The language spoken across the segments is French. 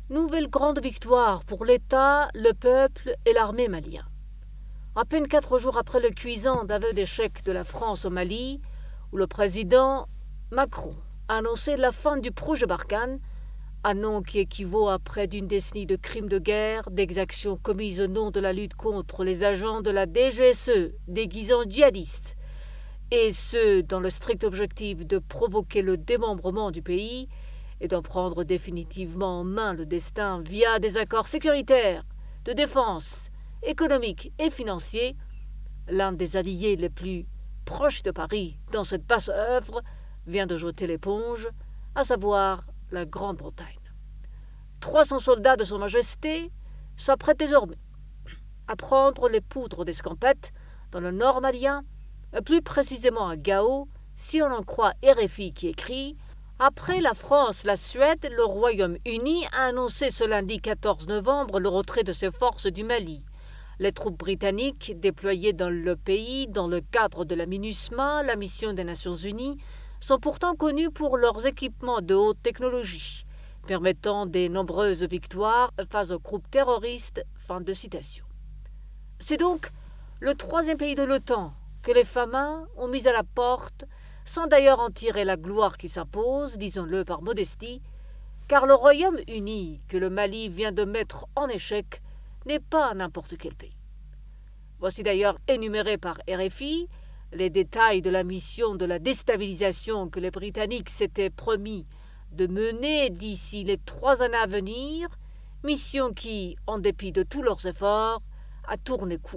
Nouvelle grande victoire pour l'État, le peuple et l'armée malien. À peine 4 jours après le cuisant aveu d'échec de la France au Mali, où le président Macron a annoncé la fin du projet Barkhane, un nom qui équivaut à près d'une décennie de crimes de guerre, d'exactions commises au nom de la lutte contre les agents de la DGSE déguisant djihadistes, et ce dans le strict objectif de provoquer le démembrement du pays et d'en prendre définitivement en main le destin via des accords sécuritaires, de défense, économiques et financiers, l'un des alliés les plus proches de Paris dans cette basse œuvre vient de jeter l'éponge, à savoir la Grande-Bretagne. 300 soldats de Son Majesté s'apprêtent désormais à prendre les poudres d'escampette dans le nord malien, plus précisément à Gao, si on en croit RFI qui écrit « Après la France, la Suède, le Royaume-Uni a annoncé ce lundi 14 novembre le retrait de ses forces du Mali. Les troupes britanniques déployées dans le pays dans le cadre de la MINUSMA, la mission des Nations Unies, sont pourtant connues pour leurs équipements de haute technologie, permettant des nombreuses victoires face aux groupes terroristes. » Fin de citation. C'est donc le troisième pays de l'OTAN que les famins ont mis à la porte, sans d'ailleurs en tirer la gloire qui s'impose, disons-le par modestie, car le Royaume-Uni que le Mali vient de mettre en échec n'est pas n'importe quel pays. Voici d'ailleurs énumérés par RFI les détails de la mission de la déstabilisation que les Britanniques s'étaient promis de mener d'ici les 3 années à venir, mission qui, en dépit de tous leurs efforts, a tourné court.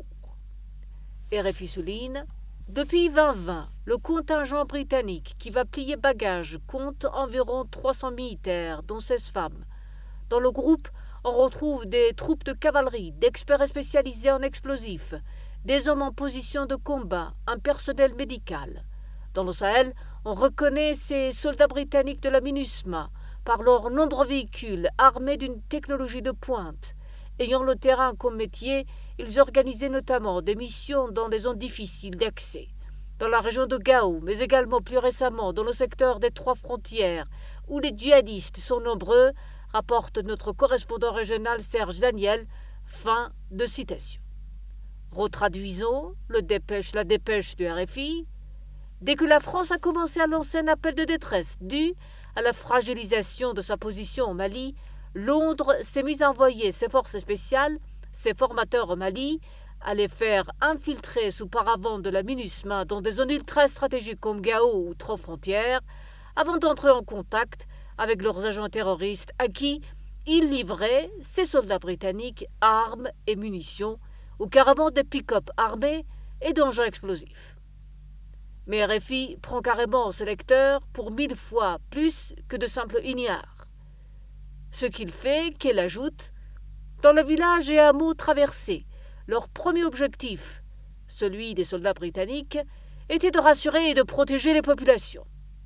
RFI souligne « Depuis 2020, le contingent britannique qui va plier bagages compte environ 300 militaires, dont 16 femmes. Dans le groupe, on retrouve des troupes de cavalerie, d'experts spécialisés en explosifs, des hommes en position de combat, un personnel médical. Dans le Sahel, on reconnaît ces soldats britanniques de la MINUSMA par leurs nombreux véhicules armés d'une technologie de pointe. Ayant le terrain comme métier, ils organisaient notamment des missions dans des zones difficiles d'accès. Dans la région de Gao, mais également plus récemment dans le secteur des 3 frontières, où les djihadistes sont nombreux, rapporte notre correspondant régional Serge Daniel. Fin de citation. Retraduisons la dépêche de RFI. Dès que la France a commencé à lancer un appel de détresse dû à la fragilisation de sa position au Mali, Londres s'est mise à envoyer ses forces spéciales, ses formateurs au Mali, à les faire infiltrer sous paravent de la MINUSMA dans des zones ultra stratégiques comme Gao ou 3 frontières, avant d'entrer en contact avec leurs agents terroristes à qui ils livraient, ces soldats britanniques, armes et munitions, ou carrément des pick-up armés et d'engins explosifs. Mais RFI prend carrément ses lecteurs pour 1000 fois plus que de simples ignares. Ce qu'il fait, qu'il ajoute, dans le village et hameaux traversés, leur premier objectif, celui des soldats britanniques, était de rassurer et de protéger les populations.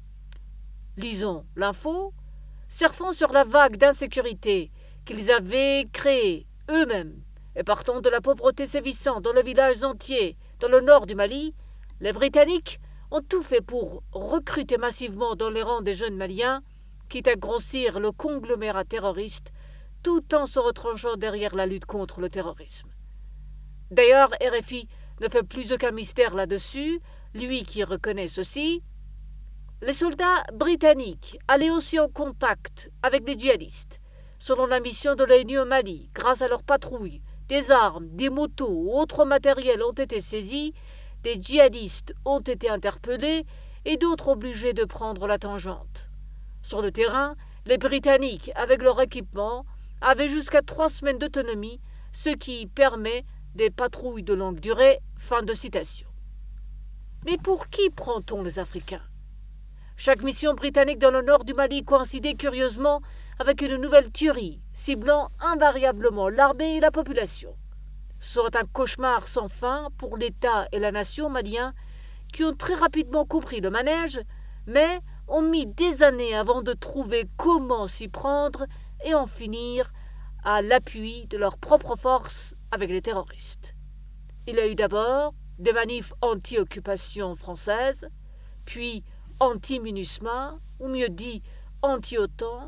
Lisons l'info, surfant sur la vague d'insécurité qu'ils avaient créée eux-mêmes et partant de la pauvreté sévissante dans le village entier dans le nord du Mali, les Britanniques ont tout fait pour recruter massivement dans les rangs des jeunes Maliens, quitte à grossir le conglomérat terroriste, tout en se retranchant derrière la lutte contre le terrorisme. D'ailleurs, RFI ne fait plus aucun mystère là-dessus, lui qui reconnaît ceci. Les soldats britanniques allaient aussi en contact avec des djihadistes. Selon la mission de l'ONU au Mali, grâce à leurs patrouilles, des armes, des motos ou autres matériels ont été saisis, des djihadistes ont été interpellés et d'autres obligés de prendre la tangente. Sur le terrain, les Britanniques, avec leur équipement, avaient jusqu'à 3 semaines d'autonomie, ce qui permet des patrouilles de longue durée. Fin de citation. Mais pour qui prend-on les Africains ? Chaque mission britannique dans le nord du Mali coïncidait curieusement avec une nouvelle tuerie, ciblant invariablement l'armée et la population. Soit un cauchemar sans fin pour l'État et la nation maliens, qui ont très rapidement compris le manège, mais ont mis des années avant de trouver comment s'y prendre et en finir à l'appui de leurs propres forces avec les terroristes. Il y a eu d'abord des manifs anti-occupation française, puis anti-MINUSMA, ou mieux dit anti-OTAN,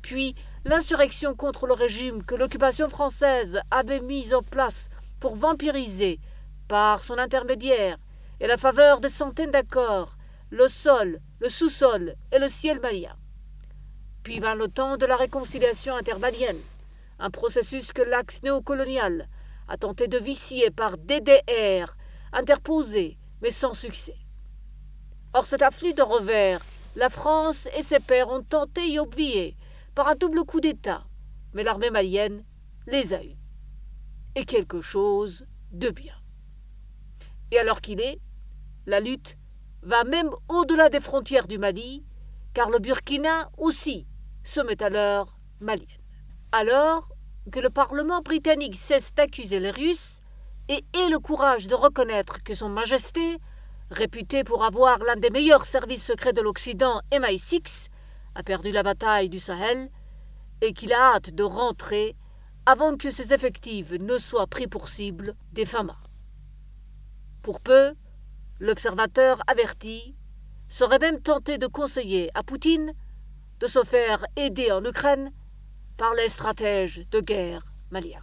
puis l'insurrection contre le régime que l'occupation française avait mis en place pour vampiriser, par son intermédiaire et la faveur de centaines d'accords, le sol, le sous-sol et le ciel malien. Puis vint le temps de la réconciliation intermalienne, un processus que l'axe néocolonial a tenté de vicier par DDR, interposé, mais sans succès. Or cet afflux de revers, la France et ses pairs ont tenté y obvier par un double coup d'État, mais l'armée malienne les a eus. Et quelque chose de bien. Et alors qu'il est, la lutte va même au-delà des frontières du Mali, car le Burkina aussi se met à l'heure malienne. Alors que le Parlement britannique cesse d'accuser les Russes et ait le courage de reconnaître que Son Majesté, réputé pour avoir l'un des meilleurs services secrets de l'Occident, MI6, a perdu la bataille du Sahel et qu'il a hâte de rentrer avant que ses effectifs ne soient pris pour cible des FAMA. Pour peu, l'observateur averti serait même tenté de conseiller à Poutine de se faire aider en Ukraine par les stratèges de guerre maliens.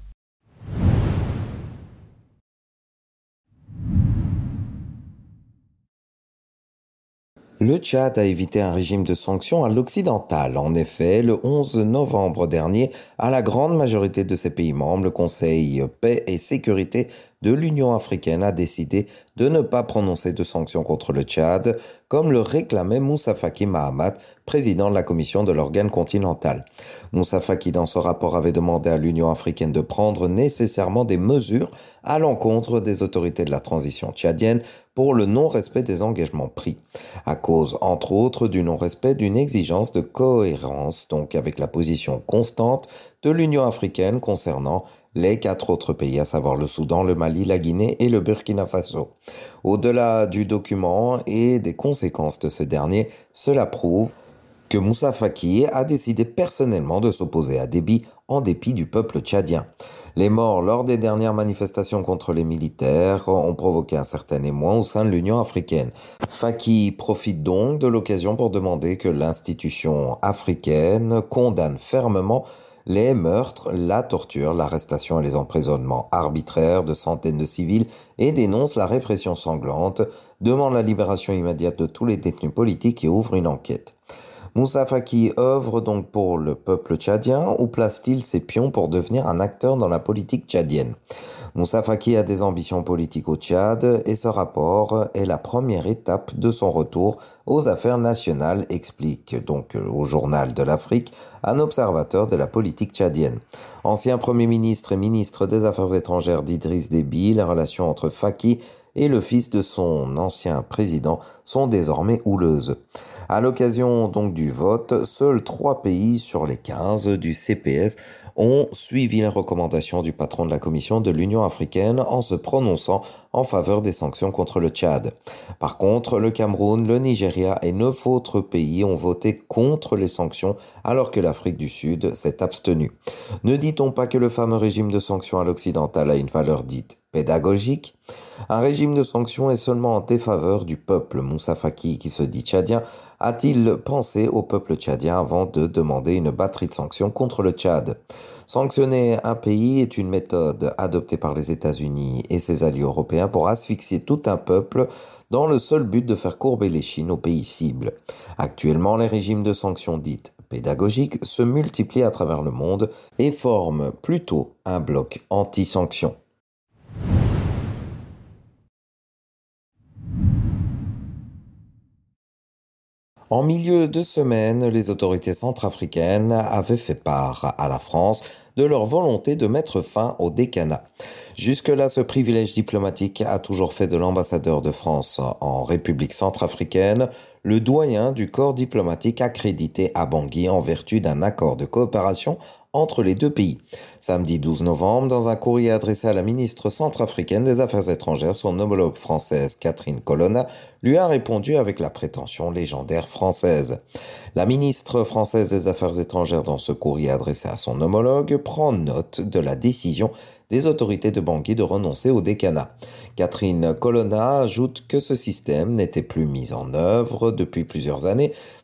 Le Tchad a évité un régime de sanctions à l'occidental. En effet, le 11 novembre dernier, à la grande majorité de ses pays membres, le Conseil Paix et Sécurité de l'Union africaine a décidé de ne pas prononcer de sanctions contre le Tchad, comme le réclamait Moussa Faki Mahamat, président de la commission de l'organe continental. Moussa Faki, dans ce rapport, avait demandé à l'Union africaine de prendre nécessairement des mesures à l'encontre des autorités de la transition tchadienne pour le non-respect des engagements pris, à cause, entre autres, du non-respect d'une exigence de cohérence, donc avec la position constante de l'Union africaine concernant les 4 autres pays, à savoir le Soudan, le Mali, la Guinée et le Burkina Faso. Au-delà du document et des conséquences de ce dernier, cela prouve que Moussa Faki a décidé personnellement de s'opposer à Déby en dépit du peuple tchadien. Les morts lors des dernières manifestations contre les militaires ont provoqué un certain émoi au sein de l'Union africaine. Faki profite donc de l'occasion pour demander que l'institution africaine condamne fermement les meurtres, la torture, l'arrestation et les emprisonnements arbitraires de centaines de civils et dénonce la répression sanglante, demande la libération immédiate de tous les détenus politiques et ouvre une enquête. Moussa Faki œuvre donc pour le peuple tchadien ou place-t-il ses pions pour devenir un acteur dans la politique tchadienne? Moussa Faki a des ambitions politiques au Tchad et ce rapport est la première étape de son retour aux affaires nationales, explique donc au Journal de l'Afrique un observateur de la politique tchadienne. Ancien Premier ministre et ministre des Affaires étrangères d'Idriss Déby, les relations entre Faki et le fils de son ancien président sont désormais houleuses. À l'occasion donc du vote, seuls 3 pays sur les 15 du CPS ont suivi les recommandations du patron de la Commission de l'Union africaine en se prononçant en faveur des sanctions contre le Tchad. Par contre, le Cameroun, le Nigeria et 9 autres pays ont voté contre les sanctions alors que l'Afrique du Sud s'est abstenue. Ne dit-on pas que le fameux régime de sanctions à l'occidental a une valeur dite pédagogique? Un régime de sanctions est seulement en défaveur du peuple. Moussa Faki, qui se dit tchadien, a-t-il pensé au peuple tchadien avant de demander une batterie de sanctions contre le Tchad? Sanctionner un pays est une méthode adoptée par les États-Unis et ses alliés européens pour asphyxier tout un peuple dans le seul but de faire courber les chines aux pays cibles. Actuellement, les régimes de sanctions dites pédagogiques se multiplient à travers le monde et forment plutôt un bloc anti-sanctions. En milieu de semaine, les autorités centrafricaines avaient fait part à la France de leur volonté de mettre fin au décanat. Jusque-là, ce privilège diplomatique a toujours fait de l'ambassadeur de France en République centrafricaine le doyen du corps diplomatique accrédité à Bangui en vertu d'un accord de coopération entre les 2 pays. Samedi 12 novembre, dans un courrier adressé à la ministre centrafricaine des Affaires étrangères, son homologue française Catherine Colonna lui a répondu avec la prétention légendaire française. La ministre française des Affaires étrangères, dans ce courrier adressé à son homologue, prend note de la décision des autorités de Bangui de renoncer au décanat. Catherine Colonna ajoute que ce système n'était plus mis en œuvre depuis plusieurs années,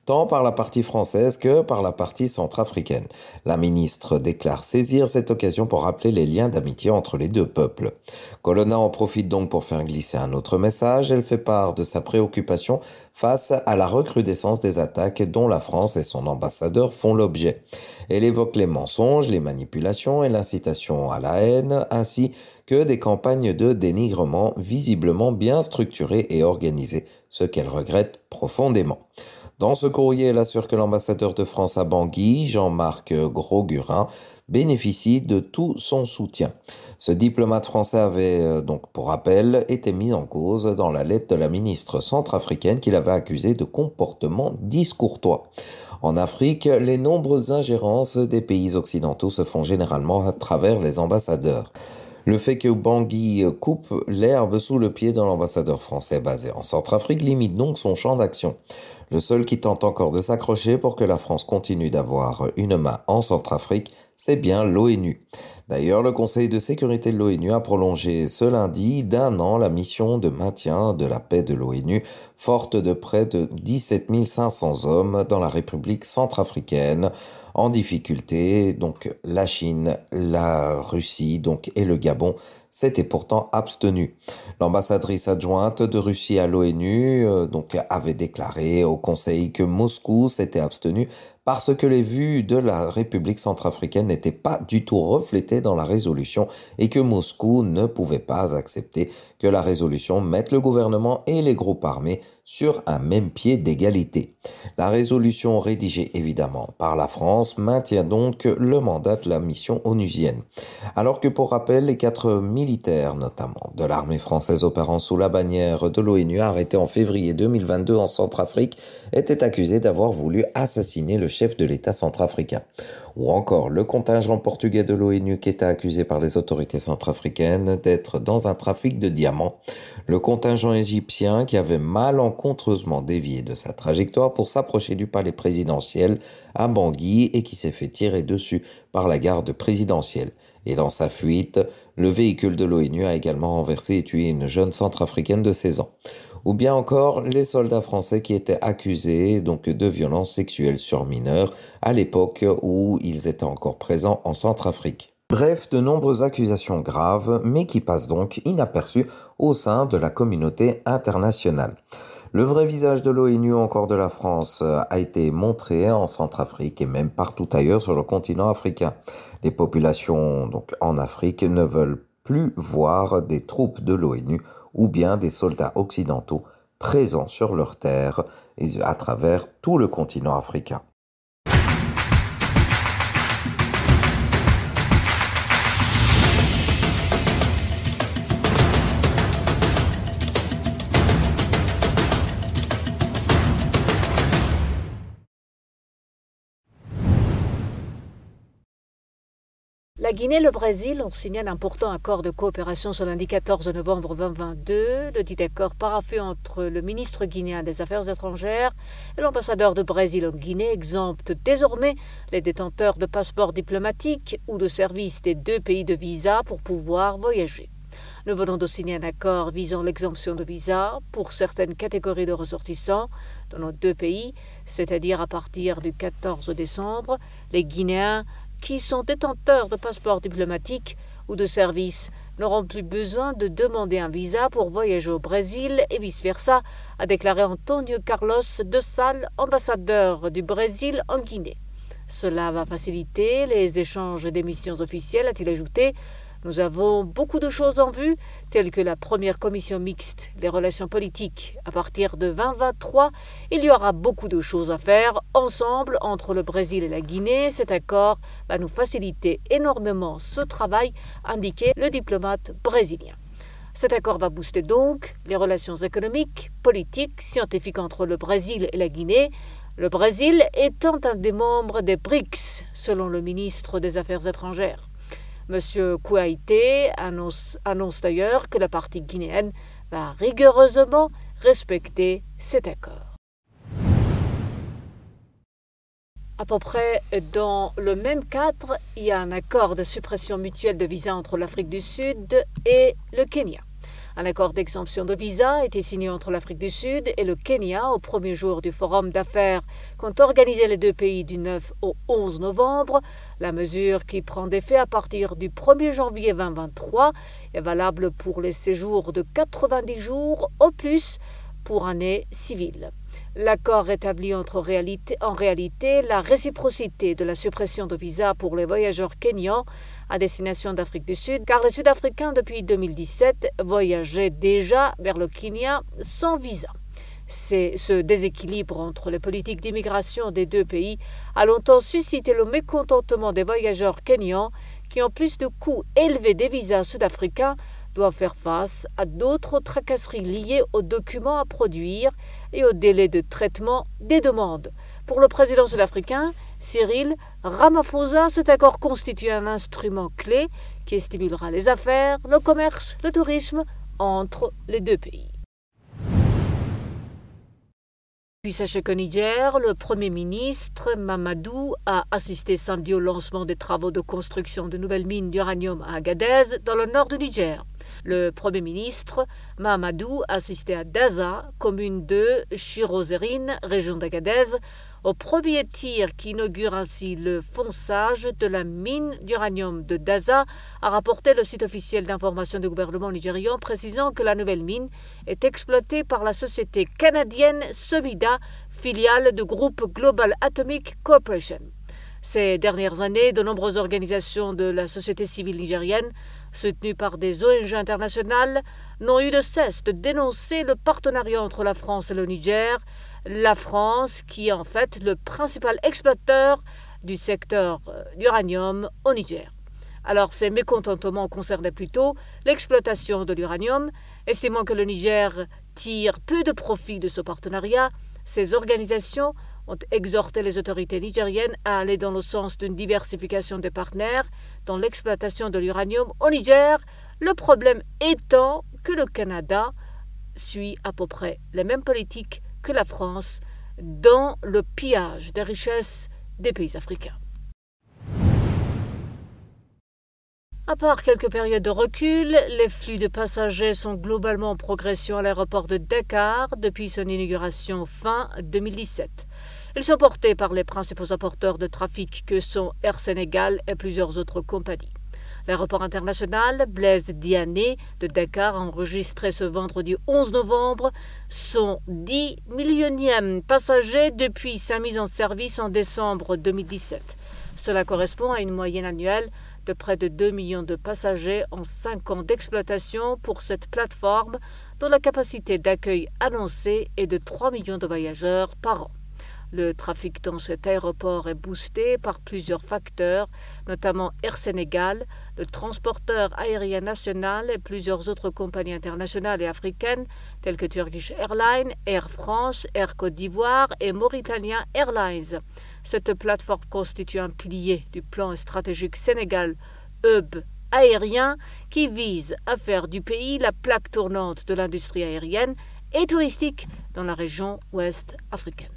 tant par la partie française que par la partie centrafricaine. La ministre déclare saisir cette occasion pour rappeler les liens d'amitié entre les deux peuples. Colonna en profite donc pour faire glisser un autre message. Elle fait part de sa préoccupation face à la recrudescence des attaques dont la France et son ambassadeur font l'objet. Elle évoque les mensonges, les manipulations et l'incitation à la haine, ainsi que des campagnes de dénigrement visiblement bien structurées et organisées, ce qu'elle regrette profondément. Dans ce courrier, elle assure que l'ambassadeur de France à Bangui, Jean-Marc Grosgurin, bénéficie de tout son soutien. Ce diplomate français avait donc, pour rappel, été mis en cause dans la lettre de la ministre centrafricaine qui l'avait accusé de comportement discourtois. En Afrique, les nombreuses ingérences des pays occidentaux se font généralement à travers les ambassadeurs. Le fait que Bangui coupe l'herbe sous le pied de l'ambassadeur français basé en Centrafrique limite donc son champ d'action. Le seul qui tente encore de s'accrocher pour que la France continue d'avoir une main en Centrafrique, c'est bien l'ONU. D'ailleurs, le Conseil de sécurité de l'ONU a prolongé ce lundi d'1 an la mission de maintien de la paix de l'ONU, forte de près de 17 500 hommes dans la République centrafricaine, en difficulté. Donc la Chine, la Russie et le Gabon s'étaient pourtant abstenus. L'ambassadrice adjointe de Russie à l'ONU avait déclaré au Conseil que Moscou s'était abstenu parce que les vues de la République centrafricaine n'étaient pas du tout reflétées dans la résolution et que Moscou ne pouvait pas accepter que la résolution mette le gouvernement et les groupes armés sur un même pied d'égalité. La résolution rédigée évidemment par la France maintient donc le mandat de la mission onusienne. Alors que pour rappel, les 4 militaires notamment de l'armée française opérant sous la bannière de l'ONU arrêtés en février 2022 en Centrafrique étaient accusés d'avoir voulu assassiner le chef de l'État centrafricain. Ou encore le contingent portugais de l'ONU qui était accusé par les autorités centrafricaines d'être dans un trafic de diamants. Le contingent égyptien qui avait malencontreusement dévié de sa trajectoire pour s'approcher du palais présidentiel à Bangui et qui s'est fait tirer dessus par la garde présidentielle. Et dans sa fuite, le véhicule de l'ONU a également renversé et tué une jeune centrafricaine de 16 ans. Ou bien encore les soldats français qui étaient accusés de violences sexuelles sur mineurs à l'époque où ils étaient encore présents en Centrafrique. Bref, de nombreuses accusations graves, mais qui passent donc inaperçues au sein de la communauté internationale. Le vrai visage de l'ONU, encore de la France, a été montré en Centrafrique et même partout ailleurs sur le continent africain. Les populations en Afrique ne veulent plus voir des troupes de l'ONU ou bien des soldats occidentaux présents sur leur terre et à travers tout le continent africain. La Guinée et le Brésil ont signé un important accord de coopération ce lundi 14 novembre 2022. Le dit accord paraphé entre le ministre guinéen des Affaires étrangères et l'ambassadeur de Brésil en Guinée exempte désormais les détenteurs de passeports diplomatiques ou de services des deux pays de visa pour pouvoir voyager. Nous venons de signer un accord visant l'exemption de visa pour certaines catégories de ressortissants dans nos deux pays, c'est-à-dire à partir du 14 décembre, les Guinéens qui sont détenteurs de passeports diplomatiques ou de services n'auront plus besoin de demander un visa pour voyager au Brésil et vice-versa, a déclaré Antonio Carlos de Sal, ambassadeur du Brésil en Guinée. Cela va faciliter les échanges des missions officielles, a-t-il ajouté. Nous avons beaucoup de choses en vue, telles que la première commission mixte des relations politiques. À partir de 2023, il y aura beaucoup de choses à faire ensemble entre le Brésil et la Guinée. Cet accord va nous faciliter énormément ce travail, indiquait le diplomate brésilien. Cet accord va booster donc les relations économiques, politiques, scientifiques entre le Brésil et la Guinée. Le Brésil étant un des membres des BRICS, selon le ministre des Affaires étrangères. M. Kouaité annonce d'ailleurs que la partie guinéenne va rigoureusement respecter cet accord. À peu près dans le même cadre, il y a un accord de suppression mutuelle de visas entre l'Afrique du Sud et le Kenya. Un accord d'exemption de visa a été signé entre l'Afrique du Sud et le Kenya au premier jour du forum d'affaires qu'ont organisé les deux pays du 9 au 11 novembre. La mesure, qui prend effet à partir du 1er janvier 2023, est valable pour les séjours de 90 jours au plus pour année civile. L'accord rétablit en réalité la réciprocité de la suppression de visa pour les voyageurs kenyans à destination d'Afrique du Sud, car les Sud-Africains depuis 2017 voyageaient déjà vers le Kenya sans visa. Ce déséquilibre entre les politiques d'immigration des deux pays a longtemps suscité le mécontentement des voyageurs kenyans qui, en plus du coût élevé des visas sud-africains, doivent faire face à d'autres tracasseries liées aux documents à produire et au délai de traitement des demandes. Pour le président sud-africain, Cyril Ramaphosa, cet accord constitue un instrument clé qui stimulera les affaires, le commerce, le tourisme entre les deux pays. Puis sachez qu'au Niger, le Premier ministre Mamadou a assisté samedi au lancement des travaux de construction de nouvelles mines d'uranium à Agadez, dans le nord du Niger. Le Premier ministre Mamadou a assisté à Daza, commune de Chirozérine, région d'Agadez, au premier tir qui inaugure ainsi le fonçage de la mine d'uranium de Daza, a rapporté le site officiel d'information du gouvernement nigérian, précisant que la nouvelle mine est exploitée par la société canadienne Somida, filiale du groupe Global Atomic Corporation. Ces dernières années, de nombreuses organisations de la société civile nigérienne, soutenues par des ONG internationales, n'ont eu de cesse de dénoncer le partenariat entre la France et le Niger, la France qui est en fait le principal exploiteur du secteur d'uranium au Niger. Alors ces mécontentements concernaient plutôt l'exploitation de l'uranium, estimant que le Niger tire peu de profit de ce partenariat. Ces organisations ont exhorté les autorités nigériennes à aller dans le sens d'une diversification des partenaires dans l'exploitation de l'uranium au Niger, le problème étant que le Canada suit à peu près les mêmes politiques que la France dans le pillage des richesses des pays africains. À part quelques périodes de recul, les flux de passagers sont globalement en progression à l'aéroport de Dakar depuis son inauguration fin 2017. Ils sont portés par les principaux apporteurs de trafic que sont Air Sénégal et plusieurs autres compagnies. L'aéroport international Blaise Diané de Dakar a enregistré ce vendredi 11 novembre son 10 millionième passager depuis sa mise en service en décembre 2017. Cela correspond à une moyenne annuelle de près de 2 millions de passagers en 5 ans d'exploitation pour cette plateforme dont la capacité d'accueil annoncée est de 3 millions de voyageurs par an. Le trafic dans cet aéroport est boosté par plusieurs facteurs, notamment Air Sénégal, le transporteur aérien national et plusieurs autres compagnies internationales et africaines telles que Turkish Airlines, Air France, Air Côte d'Ivoire et Mauritania Airlines. Cette plateforme constitue un pilier du plan stratégique Sénégal Hub aérien qui vise à faire du pays la plaque tournante de l'industrie aérienne et touristique dans la région ouest africaine.